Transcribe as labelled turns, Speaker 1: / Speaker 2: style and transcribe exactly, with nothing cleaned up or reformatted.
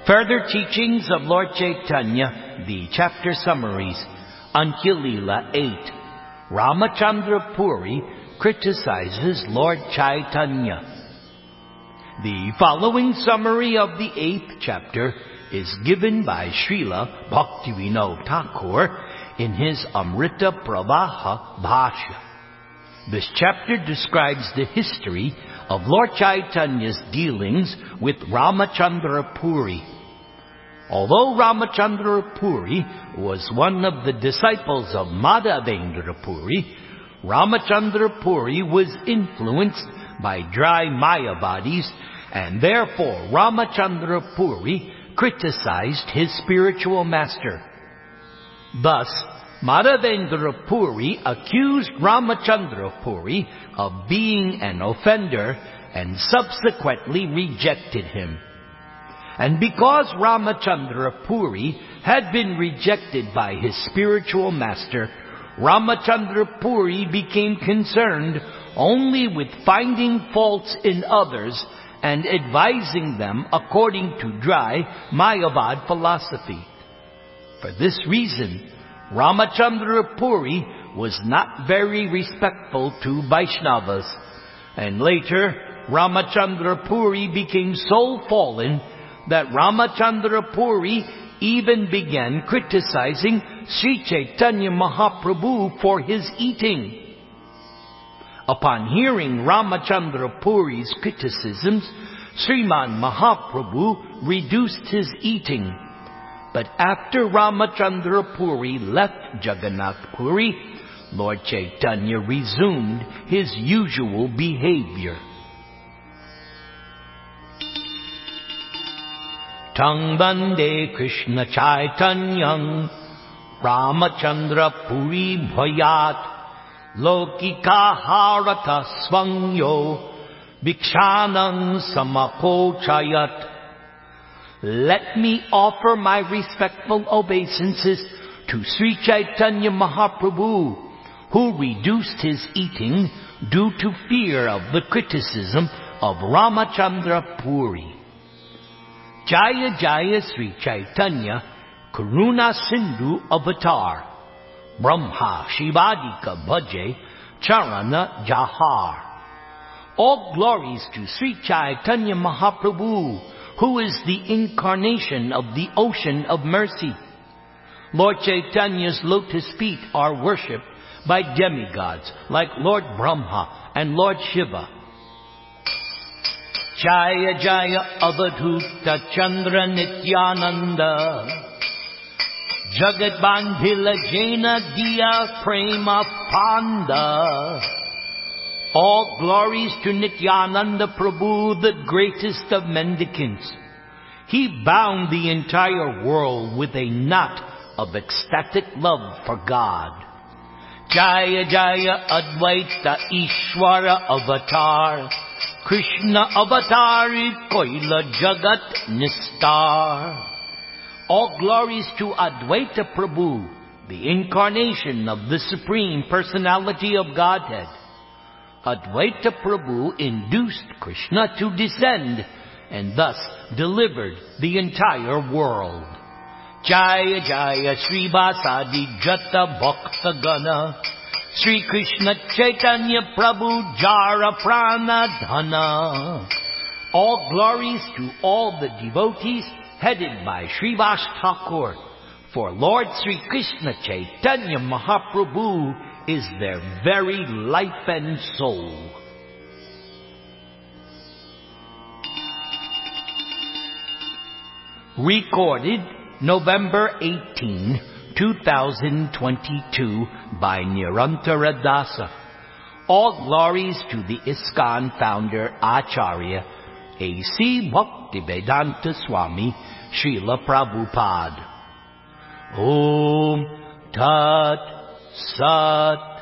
Speaker 1: Further teachings of Lord Chaitanya, the chapter summaries. Antya-lila eight. Ramachandra Puri criticizes Lord Chaitanya. The following summary of the eighth chapter is given by Srila Bhaktivinoda Thakur in his Amrita Pravaha Bhashya. This chapter describes the history of Lord Chaitanya's dealings with Ramachandra Puri. Although Ramachandra Puri was one of the disciples of Madhavendra Puri, Ramachandra Puri was influenced by dry Mayavadis, and therefore Ramachandra Puri criticized his spiritual master. Thus, Madhavendra Puri accused Ramachandra Puri of being an offender and subsequently rejected him. And because Ramachandra Puri had been rejected by his spiritual master, Ramachandra Puri became concerned only with finding faults in others and advising them according to dry Mayavad philosophy. For this reason, Ramachandra Puri was not very respectful to Vaishnavas, and later Ramachandra Puri became so fallen that Ramachandra Puri even began criticizing Sri Chaitanya Mahaprabhu for his eating. Upon hearing Ramachandra Puri's criticisms, Sriman Mahaprabhu reduced his eating. But after Ramachandra Puri left Jagannath Puri, Lord Chaitanya resumed his usual behavior. Tang Bande Krishna Chaitanyam Ramachandra Puri Bhayat Lokika Harata Svangyo Vikshanam Samakochayat. Let me offer my respectful obeisances to Sri Chaitanya Mahaprabhu, who reduced his eating due to fear of the criticism of Ramachandra Puri. Jaya Jaya Sri Chaitanya Karuna Sindhu Avatar Brahma Shivadika Bhaje Charana Jahar. All glories to Sri Chaitanya Mahaprabhu, who is the incarnation of the ocean of mercy. Lord Chaitanya's lotus feet are worshipped by demigods like Lord Brahma and Lord Shiva. Jaya Jaya Avadhuta Chandra Nityananda Jagat Bandhila Jaina Diya Prema Panda. All glories to Nityananda Prabhu, the greatest of mendicants. He bound the entire world with a knot of ecstatic love for God. Jaya Jaya Advaita Ishwara Avatar Krishna Avatari Koila Jagat Nistar. All glories to Advaita Prabhu, the incarnation of the Supreme Personality of Godhead. Advaita Prabhu induced Krishna to descend and thus delivered the entire world. Jaya Jaya Sri Vasadi Jata Bhakta Gana Sri Krishna Chaitanya Prabhu Jara Prana Dhana. All glories to all the devotees headed by Srivas Thakur, for Lord Sri Krishna Chaitanya Mahaprabhu is their very life and soul. Recorded November eighteenth, two thousand twenty-two by Nirantara Dasa. All glories to the ISKCON founder Acharya A C Bhaktivedanta Swami Srila Prabhupada. Om Tat Sat